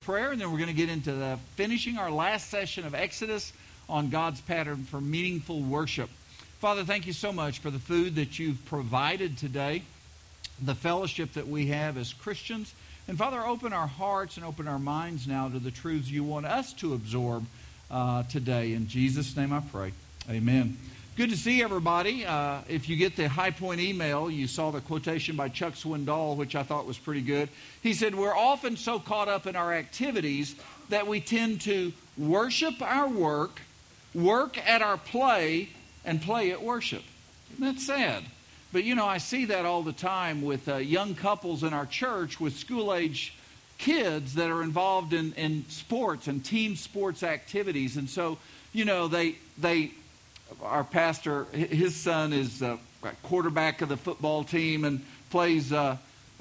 prayer, and then we're going to get into finishing our last session of Exodus on God's pattern for meaningful worship. Father, thank you so much for the food that you've provided today, the fellowship that we have as Christians. And Father, open our hearts and open our minds now to the truths you want us to absorb today. In Jesus' name I pray. Amen. Good to see everybody. If you get the High Point email, you saw the quotation by Chuck Swindoll, which I thought was pretty good. He said, we're often so caught up in our activities that we tend to worship our work at our play, and play at worship. Isn't that sad? But I see that all the time with young couples in our church with school-age kids that are involved in sports and team sports activities. And so, our pastor, his son is a quarterback of the football team and plays, on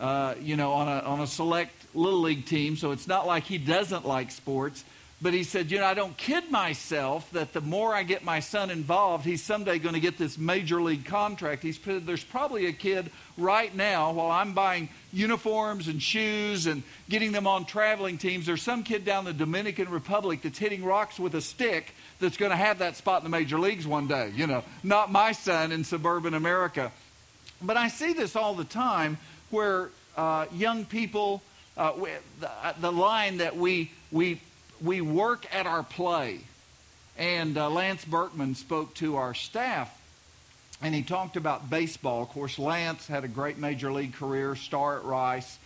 a select little league team. So it's not like he doesn't like sports. But he said, I don't kid myself that the more I get my son involved, he's someday going to get this major league contract. He said, there's probably a kid right now, while I'm buying uniforms and shoes and getting them on traveling teams, there's some kid down in the Dominican Republic that's hitting rocks with a stick that's going to have that spot in the major leagues one day. Not my son in suburban America. But I see this all the time where young people, the line that we work at our play. And Lance Berkman spoke to our staff, and he talked about baseball. Of course, Lance had a great major league career, star at Rice.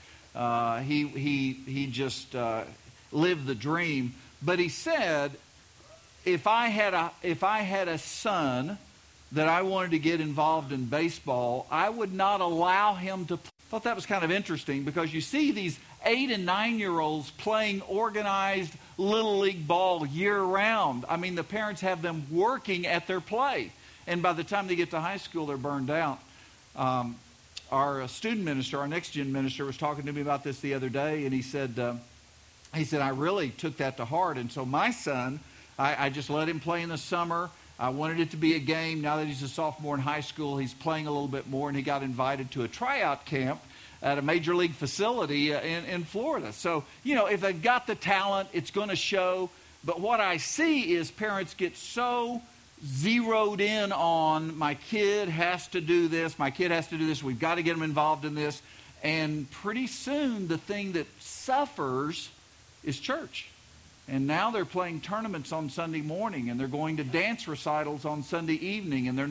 He just lived the dream. But he said, if I had a son that I wanted to get involved in baseball, I would not allow him to play. I thought that was kind of interesting because you see these 8- and 9-year-olds playing organized Little League ball year-round. I mean, the parents have them working at their play. And by the time they get to high school, they're burned out. Our student minister, our next-gen minister, was talking to me about this the other day, and he said, I really took that to heart. And so my son, I just let him play in the summer. I wanted it to be a game. Now that he's a sophomore in high school, he's playing a little bit more, and he got invited to a tryout camp at a major league facility in Florida. So, if they've got the talent, it's going to show. But what I see is parents get so zeroed in on, my kid has to do this, we've got to get them involved in this. And pretty soon, the thing that suffers is church. And now they're playing tournaments on Sunday morning, and they're going to dance recitals on Sunday evening, and they're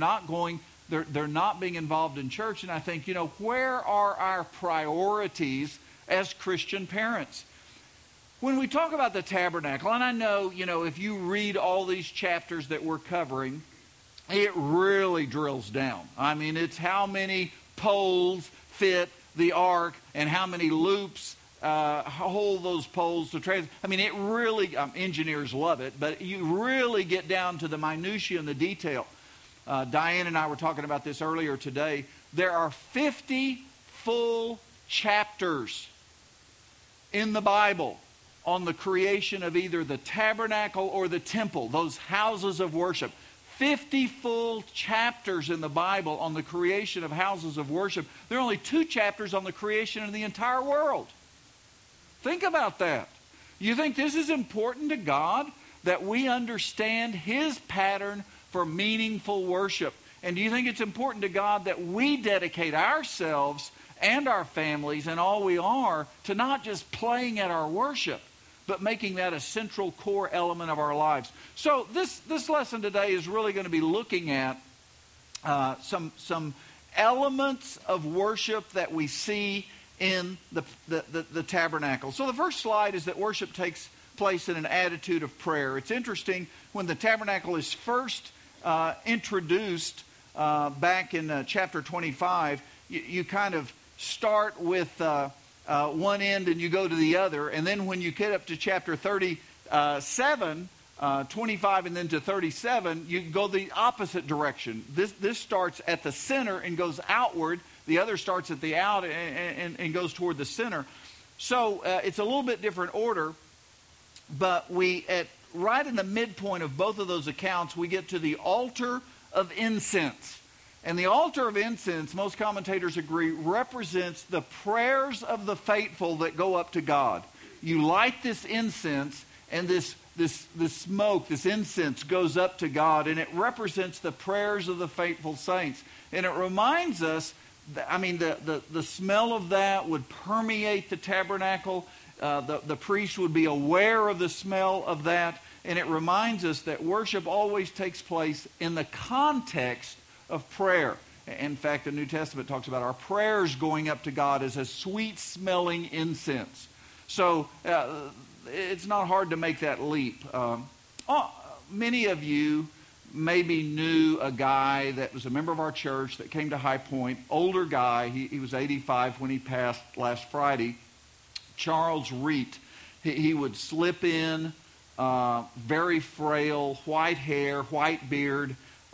not being involved in church. And I think, where are our priorities as Christian parents? When we talk about the tabernacle, and I know, if you read all these chapters that we're covering, it really drills down. I mean, it's how many poles fit the ark and how many loops hold those poles to trans. I mean, it really, engineers love it, but you really get down to the minutiae and the detail. Diane and I were talking about this earlier today. There are 50 full chapters in the Bible on the creation of either the tabernacle or the temple, those houses of worship. 50 full chapters in the Bible on the creation of houses of worship. There are only 2 chapters on the creation of the entire world. Think about that. You think this is important to God, that we understand His pattern for meaningful worship? And do you think it's important to God that we dedicate ourselves and our families and all we are to not just playing at our worship, but making that a central core element of our lives? So this lesson today is really going to be looking at some elements of worship that we see in the tabernacle. So the first slide is that worship takes place in an attitude of prayer. It's interesting, when the tabernacle is first introduced back in chapter 25, you kind of start with one end and you go to the other. And then when you get up to chapter 37, 25 and then to 37, you go the opposite direction. This starts at the center and goes outward. The other starts at the out and goes toward the center. So it's a little bit different order, but right in the midpoint of both of those accounts, we get to the altar of incense. And the altar of incense, most commentators agree, represents the prayers of the faithful that go up to God. you light this incense, and this smoke, this incense goes up to God, and it represents the prayers of the faithful saints. And it reminds us, the smell of that would permeate the tabernacle. The priest would be aware of the smell of that. And it reminds us that worship always takes place in the context of prayer. In fact, the New Testament talks about our prayers going up to God as a sweet-smelling incense. So it's not hard to make that leap. Many of you maybe knew a guy that was a member of our church that came to High Point, older guy. He was 85 when he passed last Friday. Charles Reet. He would slip in, very frail, white hair, white beard.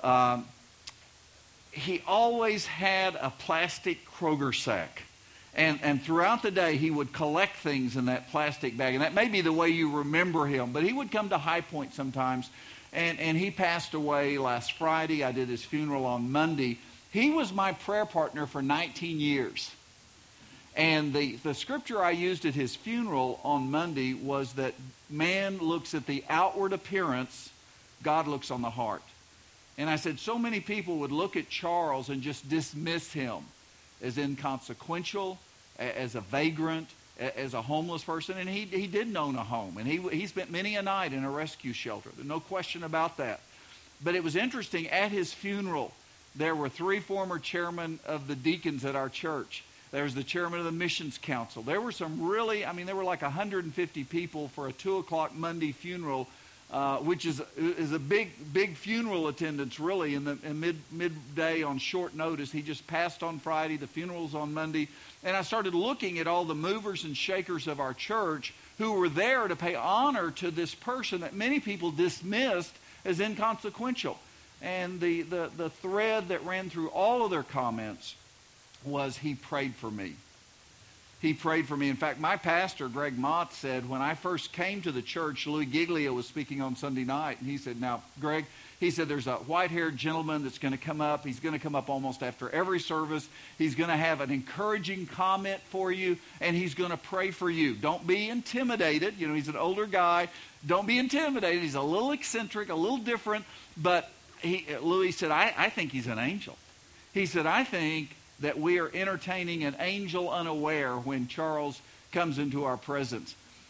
He always had a plastic Kroger sack. And throughout the day, he would collect things in that plastic bag. And that may be the way you remember him. But he would come to High Point sometimes. And he passed away last Friday. I did his funeral on Monday. He was my prayer partner for 19 years. And the scripture I used at his funeral on Monday was that man looks at the outward appearance, God looks on the heart. And I said so many people would look at Charles and just dismiss him as inconsequential, as a vagrant, as a homeless person. And he didn't own a home. And he spent many a night in a rescue shelter. There's no question about that. But it was interesting, at his funeral, there were 3 former chairmen of the deacons at our church. There was the chairman of the missions council. There were some really, there were like 150 people for a 2 o'clock Monday funeral, which is a big funeral attendance really in midday on short notice. He just passed on Friday. The funeral's on Monday. And I started looking at all the movers and shakers of our church who were there to pay honor to this person that many people dismissed as inconsequential. And the thread that ran through all of their comments was, he prayed for me. He prayed for me. In fact, my pastor, Greg Mott, said when I first came to the church, Louis Giglio was speaking on Sunday night, and he said, now, Greg, he said, there's a white-haired gentleman that's going to come up. He's going to come up almost after every service. He's going to have an encouraging comment for you, and he's going to pray for you. Don't be intimidated. He's an older guy. Don't be intimidated. He's a little eccentric, a little different, but Louis said, I think he's an angel. He said, I think that we are entertaining an angel unaware when Charles comes into our presence.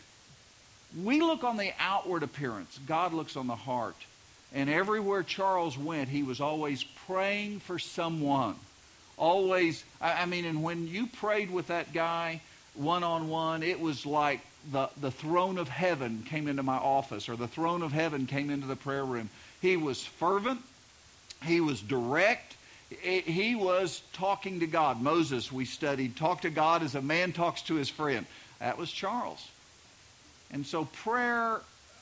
We look on the outward appearance. God looks on the heart. And everywhere Charles went, he was always praying for someone. Always, and when you prayed with that guy one-on-one, it was like the throne of heaven came into my office, or the throne of heaven came into the prayer room. He was fervent. He was direct. He was talking to God. Moses, we studied, talked to God as a man talks to his friend. That was Charles. And so prayer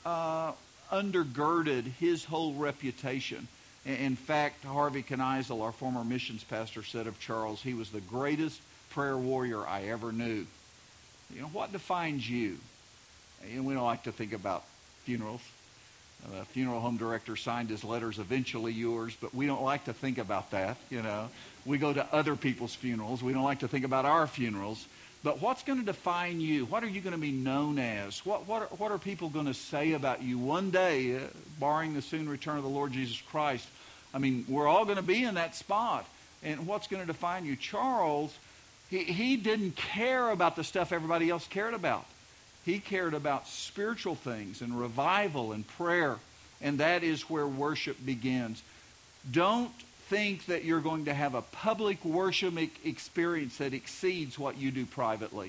undergirded his whole reputation. In fact, Harvey Kneisel, our former missions pastor, said of Charles, he was the greatest prayer warrior I ever knew. What defines you? We don't like to think about funerals. The funeral home director signed his letters, eventually yours, but we don't like to think about that, We go to other people's funerals. We don't like to think about our funerals. But what's going to define you? What are you going to be known as? What are people going to say about you one day, barring the soon return of the Lord Jesus Christ? We're all going to be in that spot. And what's going to define you? Charles, he didn't care about the stuff everybody else cared about. He cared about spiritual things and revival and prayer. And that is where worship begins. Don't think that you're going to have a public worship experience that exceeds what you do privately.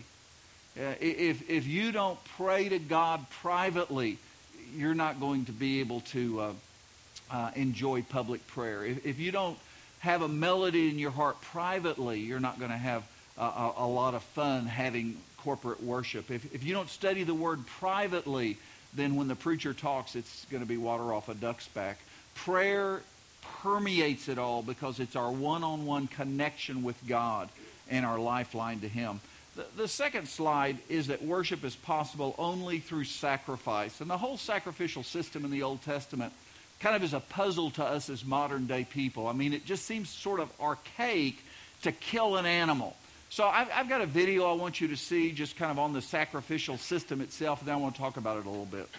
If you don't pray to God privately, you're not going to be able to enjoy public prayer. If you don't have a melody in your heart privately, you're not going to have a lot of fun having corporate worship. If you don't study the word privately, then when the preacher talks, it's going to be water off a duck's back. Prayer permeates it all because it's our one-on-one connection with God and our lifeline to Him. The second slide is that worship is possible only through sacrifice. And the whole sacrificial system in the Old Testament kind of is a puzzle to us as modern-day people. It just seems sort of archaic to kill an animal. So I've got a video I want you to see just kind of on the sacrificial system itself, and then I want to talk about it a little bit.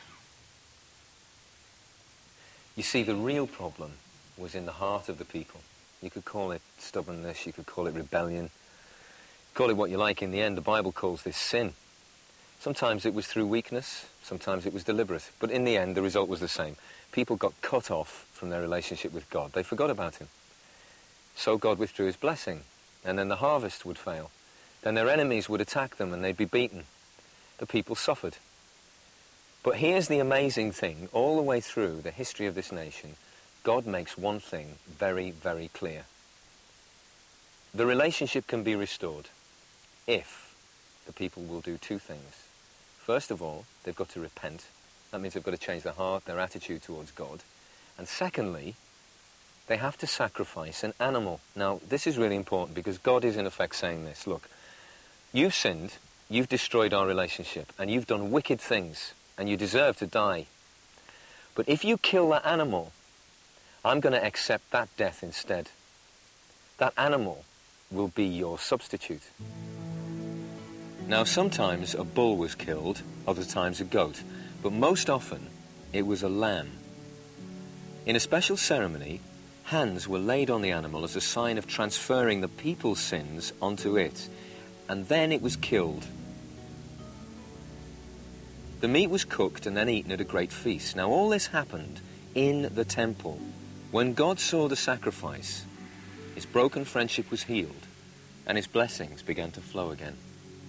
You see, the real problem was in the heart of the people. You could call it stubbornness, you could call it rebellion, call it what you like. In the end, the Bible calls this sin. Sometimes it was through weakness, sometimes it was deliberate. But in the end, the result was the same. People got cut off from their relationship with God. They forgot about him. So God withdrew his blessing, and then the harvest would fail. Then their enemies would attack them and they'd be beaten. The people suffered. But here's the amazing thing. All the way through the history of this nation, God makes one thing very, very clear. The relationship can be restored if the people will do two things. First of all, they've got to repent. That means they've got to change their heart, their attitude towards God. And secondly, they have to sacrifice an animal. Now, this is really important because God is in effect saying this. Look, you've sinned, you've destroyed our relationship, and you've done wicked things, and you deserve to die. But if you kill that animal, I'm going to accept that death instead. That animal will be your substitute. Now, sometimes a bull was killed, other times a goat, but most often it was a lamb. In a special ceremony, hands were laid on the animal as a sign of transferring the people's sins onto it, and then it was killed. The meat was cooked and then eaten at a great feast. Now, all this happened in the temple. When God saw the sacrifice, his broken friendship was healed, and his blessings began to flow again.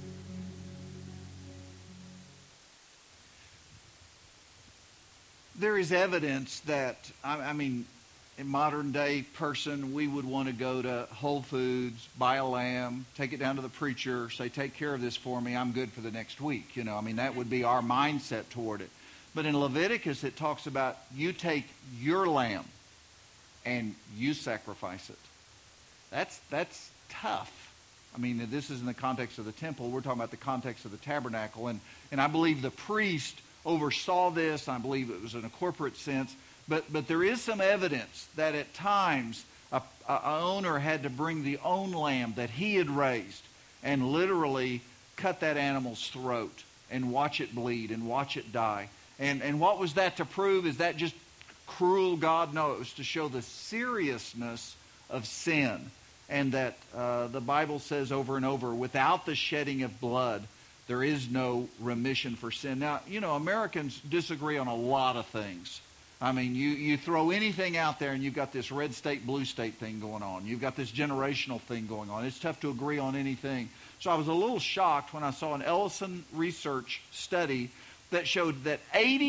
There is evidence that, I mean, in modern day person, we would want to go to Whole Foods, buy a lamb, take it down to the preacher, say, take care of this for me, I'm good for the next week. You know, I mean, that would be our mindset toward it. But in Leviticus, it talks about you take your lamb and you sacrifice it. That's tough. I mean, this is in the context of the temple. We're talking about the context of the tabernacle. And I believe the priest oversaw this. I believe it was in a corporate sense. But there is some evidence that at times a owner had to bring the own lamb that he had raised and literally cut that animal's throat and watch it bleed and watch it die. And what was that to prove? Is that just cruel God? No, it was to show the seriousness of sin. And that the Bible says over and over, without the shedding of blood, there is no remission for sin. Now, you know, Americans disagree on a lot of things. I mean, you throw anything out there and you've got this red state, blue state thing going on. You've got this generational thing going on. It's tough to agree on anything. So I was a little shocked when I saw an Ellison research study that showed that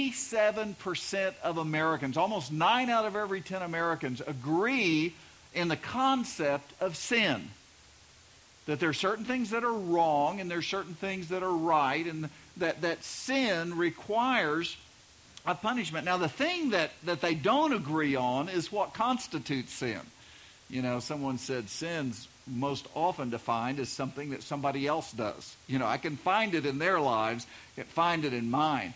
87% of Americans, almost 9 out of every 10 Americans, agree in the concept of sin. That there are certain things that are wrong and there are certain things that are right, and that sin requires a punishment. Now, the thing that they don't agree on is what constitutes sin. You know, someone said sin's most often defined as something that somebody else does. You know, I can find it in their lives, I can find it in mine.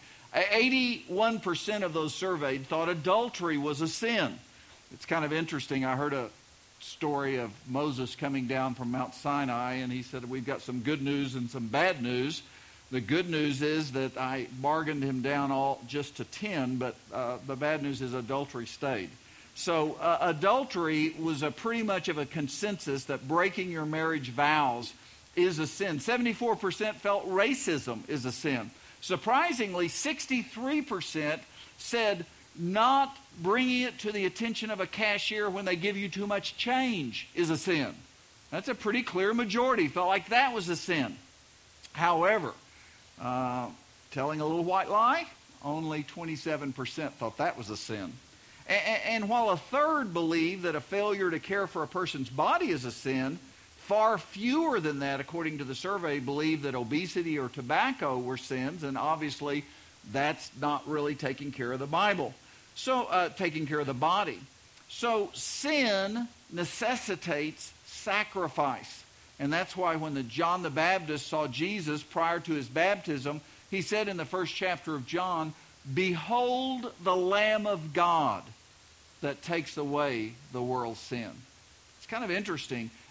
81% of those surveyed thought adultery was a sin. It's kind of interesting. I heard a story of Moses coming down from Mount Sinai, and he said, we've got some good news and some bad news. The good news is that I bargained him down all just to 10, but the bad news is adultery stayed. So adultery was pretty much of a consensus that breaking your marriage vows is a sin. 74% felt racism is a sin. Surprisingly, 63% said not bringing it to the attention of a cashier when they give you too much change is a sin. That's a pretty clear majority. Felt like that was a sin. However, telling a little white lie, only 27% thought that was a sin. And while a third believed that a failure to care for a person's body is a sin, far fewer than that, according to the survey, believed that obesity or tobacco were sins, and obviously that's not really taking care of the Bible. So, taking care of the body. So, sin necessitates sacrifice. And that's why when John the Baptist saw Jesus prior to his baptism, he said in the first chapter of John, "Behold the Lamb of God that takes away the world's sin." It's kind of interesting.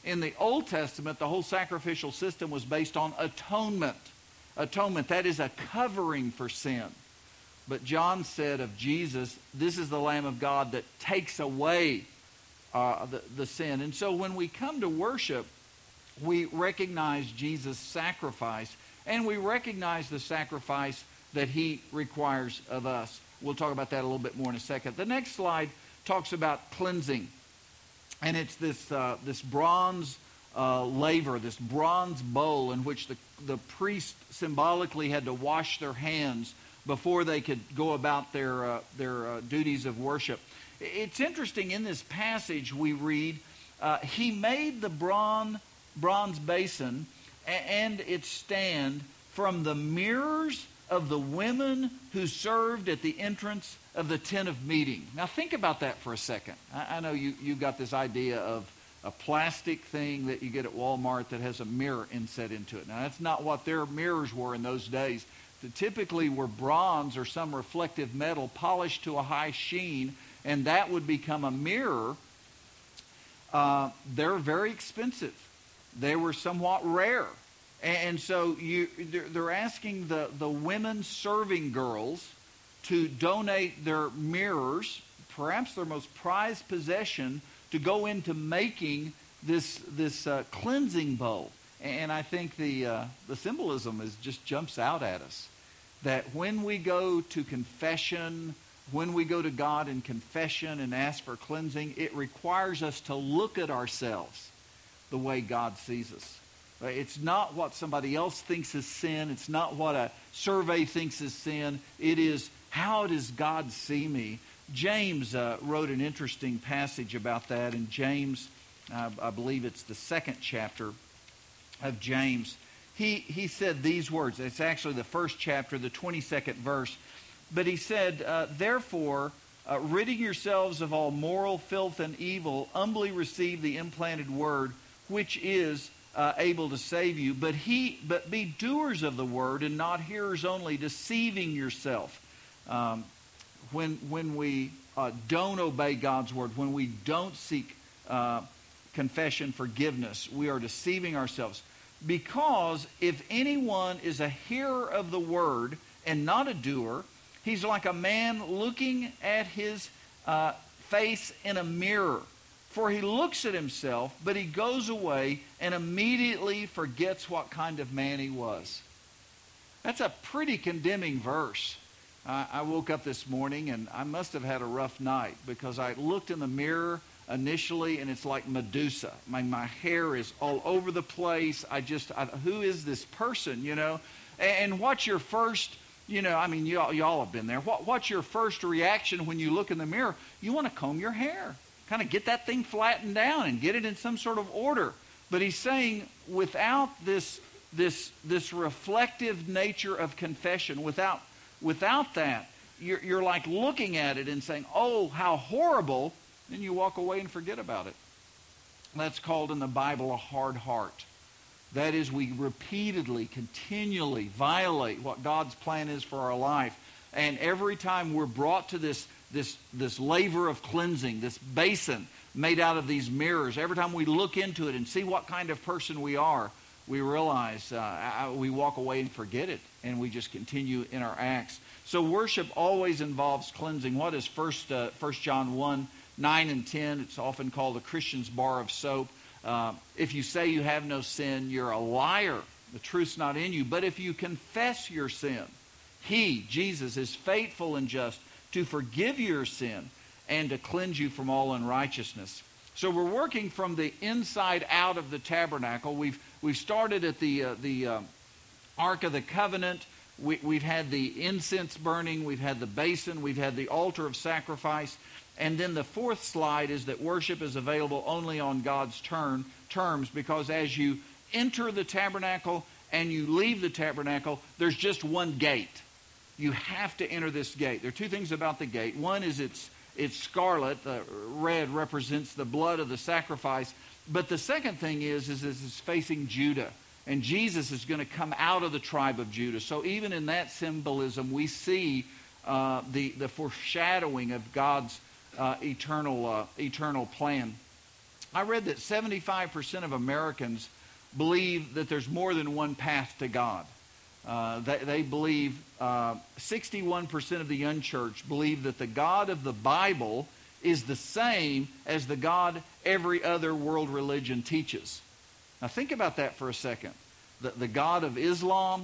In the Old Testament, the whole sacrificial system was based on atonement. Atonement, that is a covering for sin. But John said of Jesus, this is the Lamb of God that takes away the sin. And so when we come to worship, we recognize Jesus' sacrifice, and we recognize the sacrifice that he requires of us. We'll talk about that a little bit more in a second. The next slide talks about cleansing. And it's this bronze laver, this bronze bowl in which the priest symbolically had to wash their hands before they could go about their duties of worship. It's interesting, in this passage we read, he made the bronze basin and its stand from the mirrors of the women who served at the entrance of the tent of meeting. Now think about that for a second. I know you got this idea of a plastic thing that you get at Walmart that has a mirror inset into it. Now that's not what their mirrors were in those days. They typically were bronze or some reflective metal polished to a high sheen, and that would become a mirror. They're very expensive. They were somewhat rare. And so they're asking the women serving girls to donate their mirrors, perhaps their most prized possession, to go into making this cleansing bowl. And I think the symbolism just jumps out at us. That when we go to confession, when we go to God in confession and ask for cleansing, it requires us to look at ourselves the way God sees us. It's not what somebody else thinks is sin. It's not what a survey thinks is sin. It is, how does God see me? James wrote an interesting passage about that. In James, I believe it's the 2nd chapter of James. He said these words. It's actually the 1st chapter, the 22nd verse. But he said, therefore, ridding yourselves of all moral filth and evil, humbly receive the implanted word, which is able to save you. But be doers of the word and not hearers only, deceiving yourself. When we don't obey God's word, when we don't seek confession, forgiveness, we are deceiving ourselves. Because if anyone is a hearer of the word and not a doer, he's like a man looking at his face in a mirror. For he looks at himself, but he goes away and immediately forgets what kind of man he was. That's a pretty condemning verse. I woke up this morning and I must have had a rough night because I looked in the mirror initially and it's like Medusa. My hair is all over the place. Who is this person, you know? And what's your first, y'all have been there. What's your first reaction when you look in the mirror? You want to comb your hair. Kind of get that thing flattened down and get it in some sort of order. But he's saying without this reflective nature of confession, without that, you're like looking at it and saying, oh, how horrible, then you walk away and forget about it. That's called in the Bible a hard heart. That is, we repeatedly, continually violate what God's plan is for our life. And every time we're brought to this laver of cleansing, this basin made out of these mirrors, every time we look into it and see what kind of person we are, we realize we walk away and forget it, and we just continue in our acts. So worship always involves cleansing. What is 1 John 1, 9 and 10? It's often called a Christian's bar of soap. If you say you have no sin, you're a liar. The truth's not in you. But if you confess your sin, He, Jesus, is faithful and just to forgive your sin and to cleanse you from all unrighteousness. So we're working from the inside out of the tabernacle. We've started at the Ark of the Covenant. We've had the incense burning. We've had the basin. We've had the altar of sacrifice. And then the 4th slide is that worship is available only on God's terms, because as you enter the tabernacle and you leave the tabernacle, there's just one gate. You have to enter this gate. There are two things about the gate. One is it's scarlet. The red represents the blood of the sacrifice. But the second thing is it's facing Judah. And Jesus is going to come out of the tribe of Judah. So even in that symbolism, we see the foreshadowing of God's eternal plan. I read that 75% of Americans believe that there's more than one path to God. They believe, 61% of the unchurched believe that the God of the Bible is the same as the God every other world religion teaches. Now think about that for a second. The God of Islam,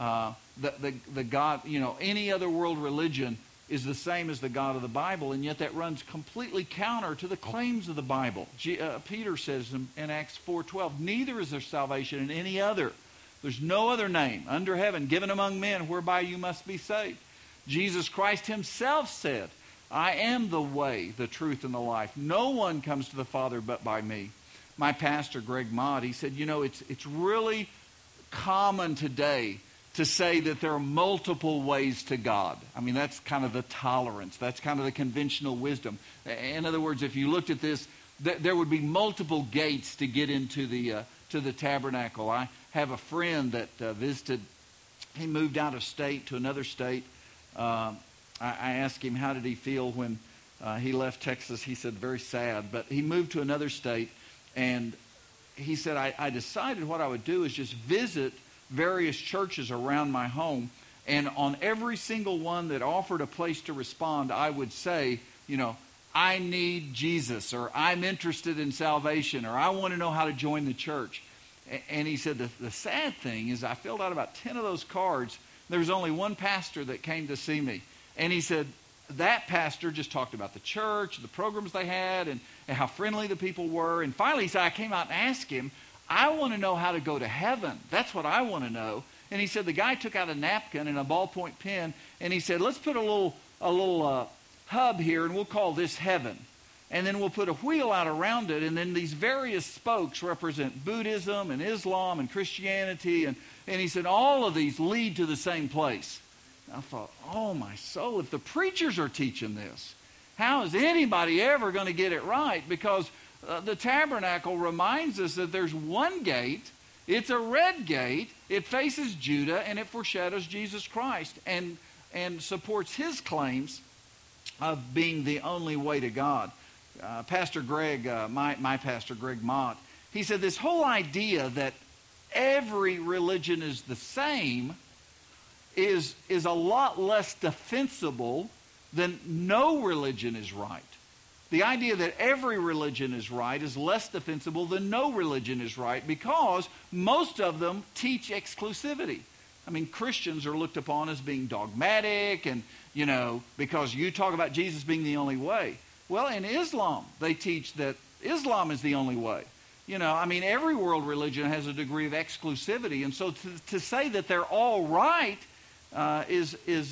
the God, any other world religion is the same as the God of the Bible, and yet that runs completely counter to the claims of the Bible. Peter says in Acts 4:12, neither is there salvation in any other. There's no other name under heaven given among men whereby you must be saved. Jesus Christ himself said, I am the way, the truth, and the life. No one comes to the Father but by me. My pastor, Greg Mott, he said, it's really common today to say that there are multiple ways to God. I mean, that's kind of the tolerance. That's kind of the conventional wisdom. In other words, if you looked at this, there would be multiple gates to get into to the tabernacle. I have a friend that visited. He moved out of state to another state. I asked him, how did he feel when he left Texas? He said, very sad. But he moved to another state, and he said, I decided what I would do is just visit various churches around my home, and on every single one that offered a place to respond, I would say, I need Jesus, or I'm interested in salvation, or I want to know how to join the church. And he said, the sad thing is I filled out about 10 of those cards. There was only one pastor that came to see me. And he said, that pastor just talked about the church, the programs they had, and how friendly the people were. And finally he said, I came out and asked him, I want to know how to go to heaven. That's what I want to know. And he said the guy took out a napkin and a ballpoint pen, and he said, let's put a little hub here, and we'll call this heaven. And then we'll put a wheel out around it, and then these various spokes represent Buddhism and Islam and Christianity. And he said all of these lead to the same place. And I thought, oh my soul, if the preachers are teaching this, how is anybody ever going to get it right? Because the tabernacle reminds us that there's one gate. It's a red gate. It faces Judah, and it foreshadows Jesus Christ and supports his claims of being the only way to God. Pastor Greg, my pastor, Greg Mott, he said this whole idea that every religion is the same is a lot less defensible than no religion is right. The idea that every religion is right is less defensible than no religion is right, because most of them teach exclusivity. I mean, Christians are looked upon as being dogmatic and, because you talk about Jesus being the only way. Well, in Islam, they teach that Islam is the only way. Every world religion has a degree of exclusivity. And so to say that they're all right is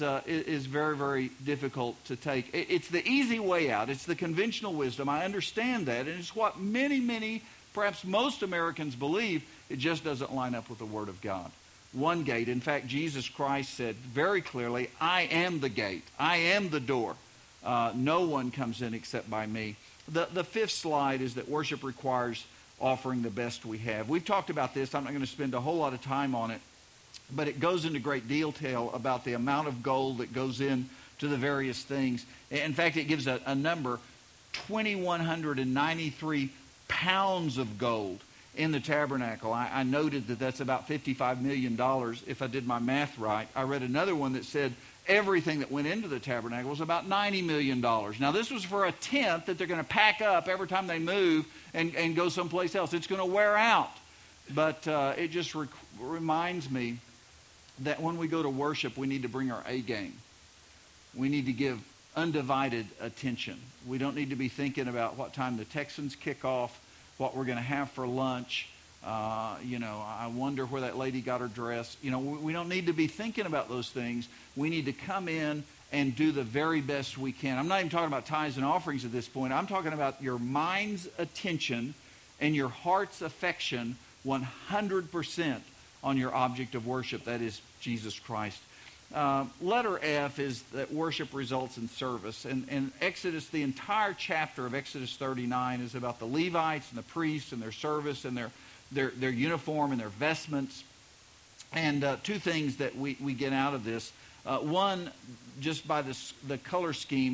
very, very difficult to take. It's the easy way out. It's the conventional wisdom. I understand that. And it's what many, perhaps most Americans believe. It just doesn't line up with the Word of God. One gate. In fact, Jesus Christ said very clearly, I am the gate. I am the door. No one comes in except by me. The fifth slide is that worship requires offering the best we have. We've talked about this. I'm not going to spend a whole lot of time on it. But it goes into great detail about the amount of gold that goes into the various things. In fact, it gives a number, 2,193 pounds of gold in the tabernacle. I noted that that's about $55 million, if I did my math right. I read another one that said everything that went into the tabernacle was about $90 million. Now, this was for a tent that they're going to pack up every time they move and go someplace else. It's going to wear out. But it just reminds me that when we go to worship, we need to bring our A game. We need to give undivided attention. We don't need to be thinking about what time the Texans kick off, what we're going to have for lunch. I wonder where that lady got her dress. We don't need to be thinking about those things. We need to come in and do the very best we can. I'm not even talking about tithes and offerings at this point. I'm talking about your mind's attention and your heart's affection 100% on your object of worship, that is Jesus Christ. Letter F is that worship results in service. And Exodus, the entire chapter of Exodus 39 is about the Levites and the priests and their service and their uniform and their vestments. And two things that we get out of this. One, just by the color scheme,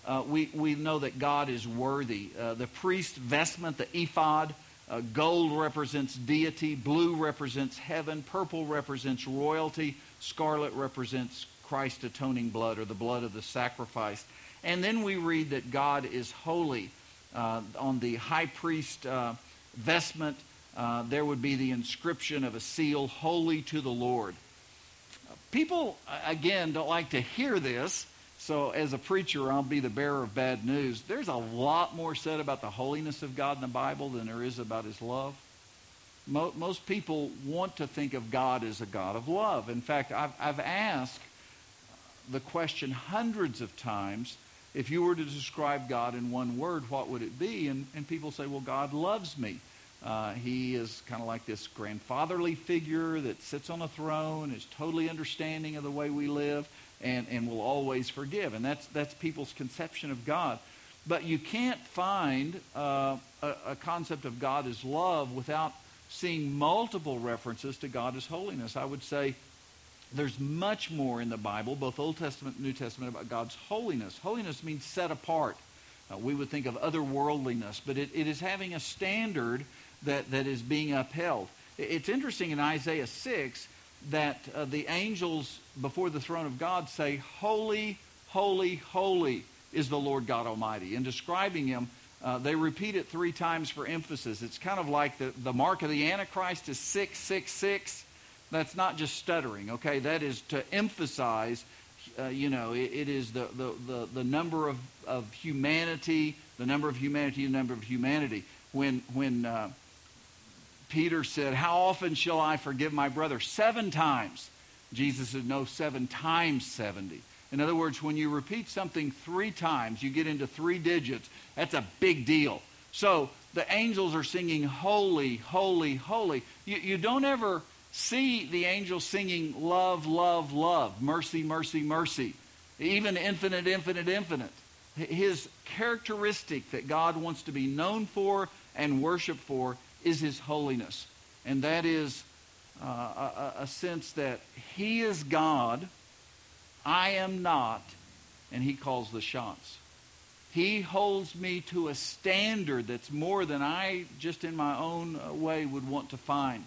we know that God is worthy. The priest vestment, the ephod, gold represents deity, blue represents heaven, purple represents royalty, scarlet represents Christ's atoning blood, or the blood of the sacrifice. And then we read that God is holy. On the high priest vestment, there would be the inscription of a seal, holy to the Lord. People, again, don't like to hear this, so as a preacher, I'll be the bearer of bad news. There's a lot more said about the holiness of God in the Bible than there is about His love. Most people want to think of God as a God of love. In fact, I've asked the question hundreds of times, if you were to describe God in one word, what would it be? And people say, well, God loves me. He is kind of like this grandfatherly figure that sits on a throne, is totally understanding of the way we live, and will always forgive. And that's people's conception of God. But you can't find a concept of God as love without seeing multiple references to God as holiness. I would say there's much more in the Bible, both Old Testament and New Testament, about God's holiness. Holiness means set apart. We would think of otherworldliness, but it is having a standard that is being upheld. It's interesting in Isaiah 6 that the angels before the throne of God say, holy, holy, holy is the Lord God Almighty. In describing Him, they repeat it 3 times for emphasis. It's kind of like the mark of the Antichrist is 666. That's not just stuttering, okay? That is to emphasize, it is the number of humanity, the number of humanity, the number of humanity. When Peter said, how often shall I forgive my brother? 7 times. Jesus said, no, 7 times 70. In other words, when you repeat something 3 times, you get into 3 digits. That's a big deal. So the angels are singing, holy, holy, holy. You don't ever see the angels singing love, love, love, mercy, mercy, mercy, even infinite, infinite, infinite. His characteristic that God wants to be known for and worshiped for is His holiness. And that is a sense that He is God, I am not, and He calls the shots. He holds me to a standard that's more than I just in my own way would want to find.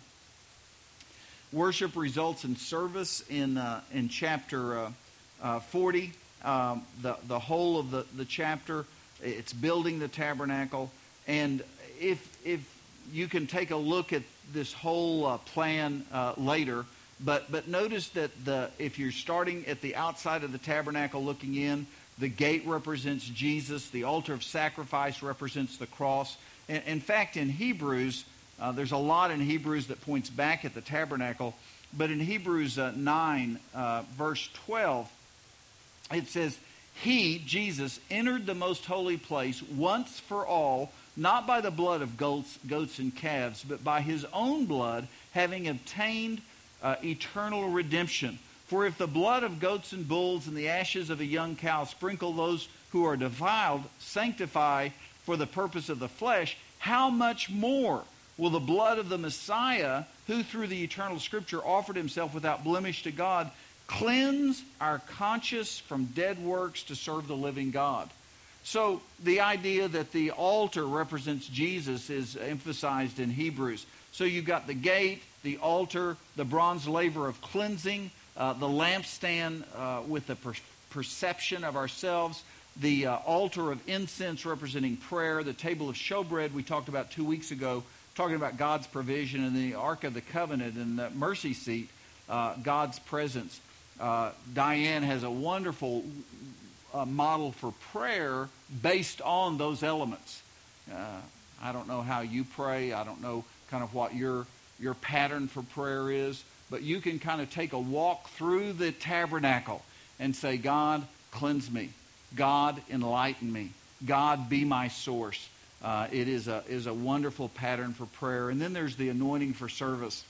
Worship results in service in chapter 40. The whole of the chapter, it's building the tabernacle. And if you can take a look at this whole plan later, but notice that if you're starting at the outside of the tabernacle looking in, the gate represents Jesus. The altar of sacrifice represents the cross. In fact, in Hebrews, there's a lot in Hebrews that points back at the tabernacle. But in Hebrews 9, verse 12, it says, He, Jesus, entered the most holy place once for all, not by the blood of goats and calves, but by His own blood, having obtained eternal redemption. For if the blood of goats and bulls and the ashes of a young cow sprinkle those who are defiled, sanctify for the purpose of the flesh, how much more will the blood of the Messiah, who through the eternal Scripture offered Himself without blemish to God, cleanse our conscience from dead works to serve the living God? So the idea that the altar represents Jesus is emphasized in Hebrews. So you've got the gate, the altar, the bronze laver of cleansing, the lampstand with the perception of ourselves, the altar of incense representing prayer, the table of showbread we talked about 2 weeks ago, talking about God's provision, and the Ark of the Covenant and the mercy seat, God's presence. Diane has a wonderful model for prayer based on those elements. I don't know how you pray. I don't know kind of what your pattern for prayer is, but you can kind of take a walk through the tabernacle and say, God, cleanse me. God, enlighten me. God, be my source. It is a wonderful pattern for prayer. And then there's the anointing for service.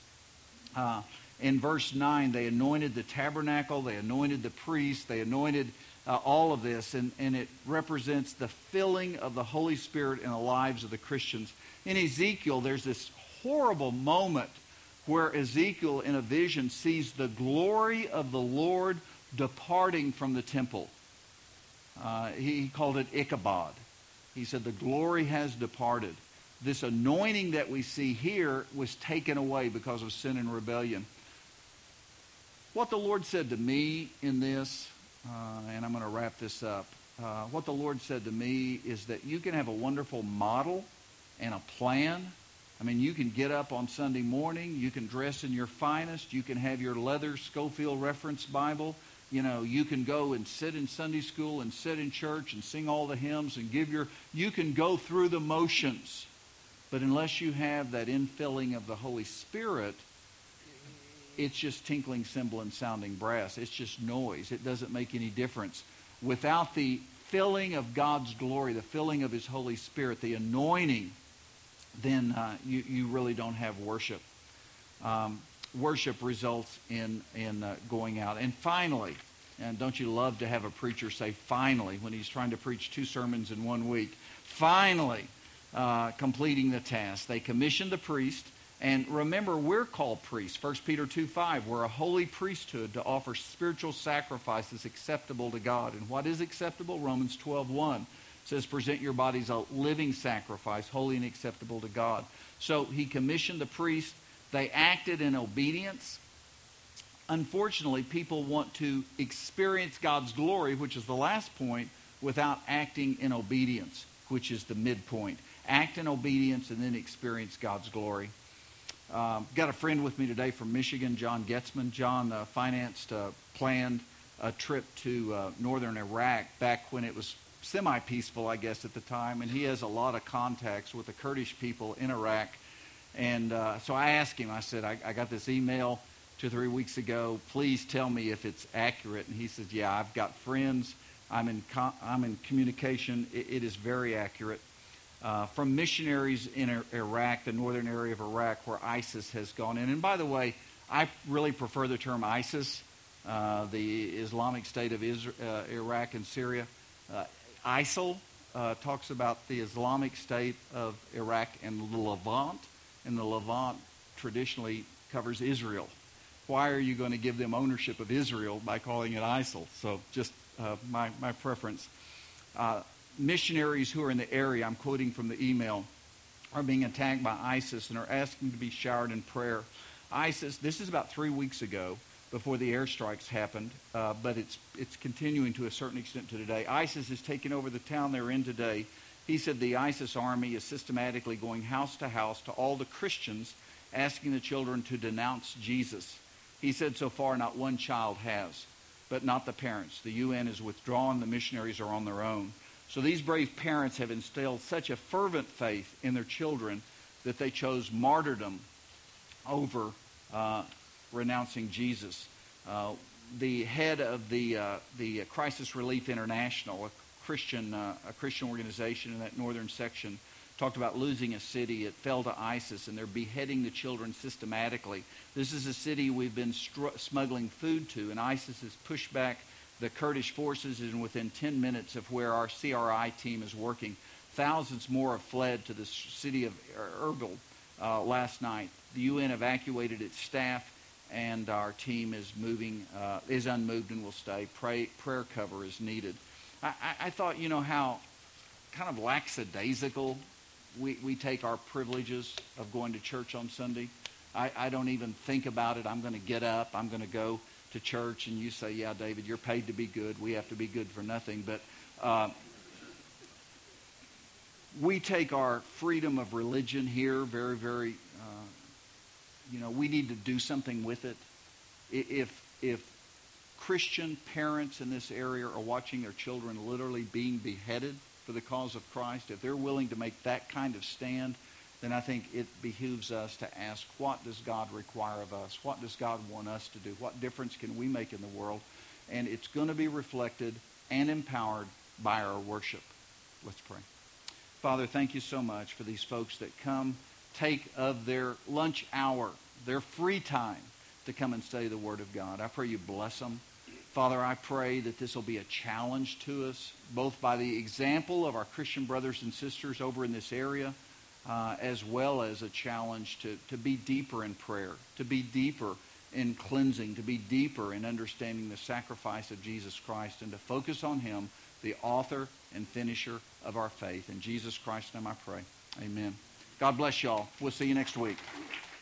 In verse 9, they anointed the tabernacle, they anointed the priest, they anointed all of this, and it represents the filling of the Holy Spirit in the lives of the Christians. In Ezekiel, there's this horrible moment where Ezekiel, in a vision, sees the glory of the Lord departing from the temple. He called it Ichabod. He said, the glory has departed. This anointing that we see here was taken away because of sin and rebellion. What the Lord said to me in this, and I'm going to wrap this up. What the Lord said to me is that you can have a wonderful model and a plan. I mean, you can get up on Sunday morning. You can dress in your finest. You can have your leather Schofield Reference Bible. You can go and sit in Sunday school and sit in church and sing all the hymns and you can go through the motions. But unless you have that infilling of the Holy Spirit, it's just tinkling cymbal and sounding brass. It's just noise. It doesn't make any difference. Without the filling of God's glory, the filling of His Holy Spirit, the anointing, then you really don't have worship. Worship results in going out. And finally, and don't you love to have a preacher say finally when he's trying to preach 2 sermons in 1 week? Finally, completing the task. They commissioned the priest. And remember, we're called priests. 1 Peter 2:5, we're a holy priesthood to offer spiritual sacrifices acceptable to God. And what is acceptable? Romans 12:1 says, present your bodies a living sacrifice, holy and acceptable to God. So he commissioned the priest. They acted in obedience. Unfortunately, people want to experience God's glory, which is the last point, without acting in obedience, which is the midpoint. Act in obedience and then experience God's glory. Got a friend with me today from Michigan, John Getzman. John planned a trip to northern Iraq back when it was semi-peaceful, I guess, at the time. And he has a lot of contacts with the Kurdish people in Iraq. And so I asked him, I said, I got this email 2 or 3 weeks ago. Please tell me if it's accurate. And he says, yeah, I've got friends. I'm in communication. It is very accurate. From missionaries in Iraq, the northern area of Iraq, where ISIS has gone in. And by the way, I really prefer the term ISIS, the Islamic State of Iraq and Syria. ISIL talks about the Islamic State of Iraq and the Levant. And the Levant traditionally covers Israel. Why are you going to give them ownership of Israel by calling it ISIL? So just my preference. Missionaries who are in the area, I'm quoting from the email, are being attacked by ISIS and are asking to be showered in prayer. ISIS, this is about 3 weeks ago before the airstrikes happened, but it's continuing to a certain extent to today. ISIS has taken over the town they're in today. He said the ISIS army is systematically going house to house to all the Christians, asking the children to denounce Jesus. He said so far not one child has, but not the parents. The UN is withdrawn. The missionaries are on their own. So these brave parents have instilled such a fervent faith in their children that they chose martyrdom over renouncing Jesus. The head of the Crisis Relief International, a Christian organization in that northern section, talked about losing a city. It fell to ISIS, and they're beheading the children systematically. This is a city we've been smuggling food to, and ISIS has pushed back the Kurdish forces, and within 10 minutes of where our CRI team is working, thousands more have fled to the city of Erbil last night. The UN evacuated its staff, and our team is unmoved and will stay. Prayer cover is needed. I thought, how kind of lackadaisical we take our privileges of going to church on Sunday. I don't even think about it. I'm going to get up. I'm going to go to church, and you say, yeah, David, you're paid to be good. We have to be good for nothing. But we take our freedom of religion here very, very, we need to do something with it. If Christian parents in this area are watching their children literally being beheaded for the cause of Christ, if they're willing to make that kind of stand, then I think it behooves us to ask, what does God require of us? What does God want us to do? What difference can we make in the world? And it's going to be reflected and empowered by our worship. Let's pray. Father, thank you so much for these folks that come, take of their lunch hour, their free time, to come and study the Word of God. I pray you bless them. Father, I pray that this will be a challenge to us, both by the example of our Christian brothers and sisters over in this area, as well as a challenge to be deeper in prayer, to be deeper in cleansing, to be deeper in understanding the sacrifice of Jesus Christ, and to focus on Him the author and finisher of our faith. In Jesus Christ's name I pray. Amen. God bless y'all. We'll see you next week.